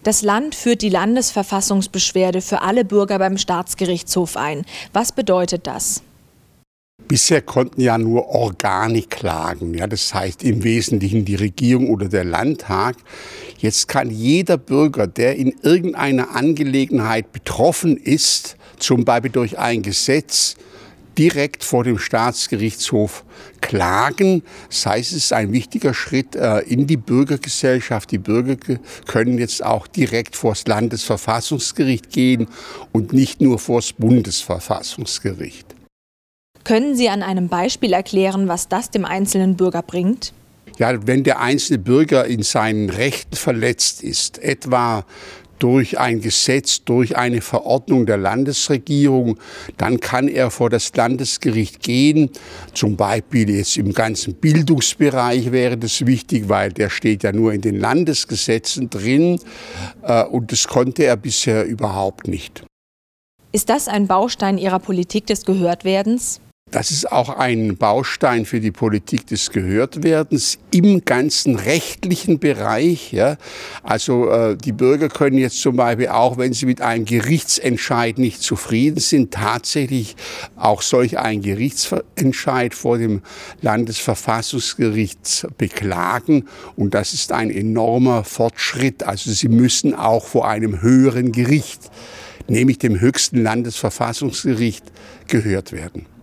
Das Land führt die Landesverfassungsbeschwerde für alle Bürger beim Staatsgerichtshof ein. Was bedeutet das? Bisher konnten ja nur Organe klagen, ja, das heißt im Wesentlichen die Regierung oder der Landtag. Jetzt kann jeder Bürger, der in irgendeiner Angelegenheit betroffen ist, zum Beispiel durch ein Gesetz, direkt vor dem Staatsgerichtshof klagen. Das heißt, es ist ein wichtiger Schritt in die Bürgergesellschaft. Die Bürger können jetzt auch direkt vor das Landesverfassungsgericht gehen und nicht nur vor das Bundesverfassungsgericht. Können Sie an einem Beispiel erklären, was das dem einzelnen Bürger bringt? Ja, wenn der einzelne Bürger in seinen Rechten verletzt ist, etwa durch ein Gesetz, durch eine Verordnung der Landesregierung, dann kann er vor das Landesgericht gehen. Zum Beispiel jetzt im ganzen Bildungsbereich wäre das wichtig, weil der steht ja nur in den Landesgesetzen drin und das konnte er bisher überhaupt nicht. Ist das ein Baustein Ihrer Politik des Gehörtwerdens? Das ist auch ein Baustein für die Politik des Gehörtwerdens im ganzen rechtlichen Bereich. Ja. Also die Bürger können jetzt zum Beispiel auch, wenn sie mit einem Gerichtsentscheid nicht zufrieden sind, tatsächlich auch solch einen Gerichtsentscheid vor dem Landesverfassungsgericht beklagen. Und das ist ein enormer Fortschritt. Also sie müssen auch vor einem höheren Gericht, nämlich dem höchsten Landesverfassungsgericht, gehört werden.